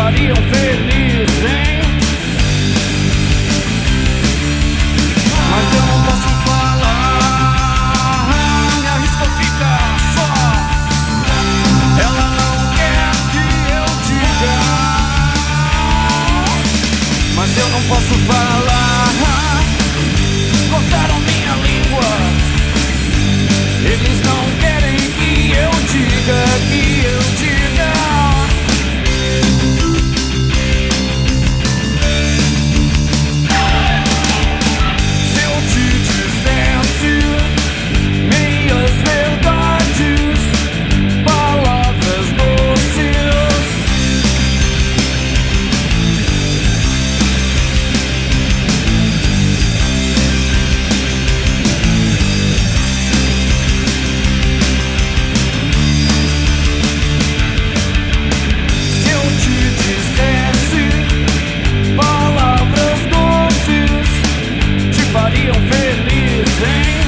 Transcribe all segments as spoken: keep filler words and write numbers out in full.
fariam feliz, hein? Mas eu não posso falar, me arrisco a ficar só. Ela não quer que eu diga, mas eu não posso falar. Cortaram minha língua, eles não querem que eu diga, que eu diga. Se eu te dissesse meias verdades, palavras doces, se eu te dissesse palavras doces, te fariam feliz, hein?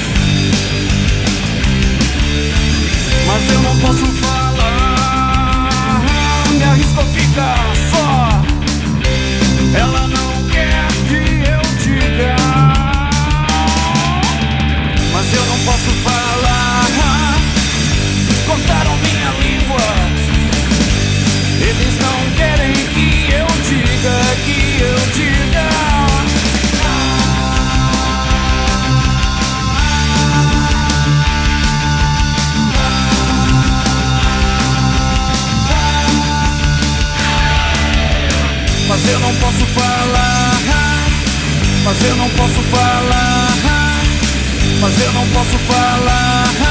Mas eu não posso falar, me arrisco a ficar só. Ela não quer que eu diga, mas eu não posso falar. Cortaram minha língua, eles não querem que eu diga, que eu diga. Mas eu não posso falar, mas eu não posso falar, mas eu não posso falar.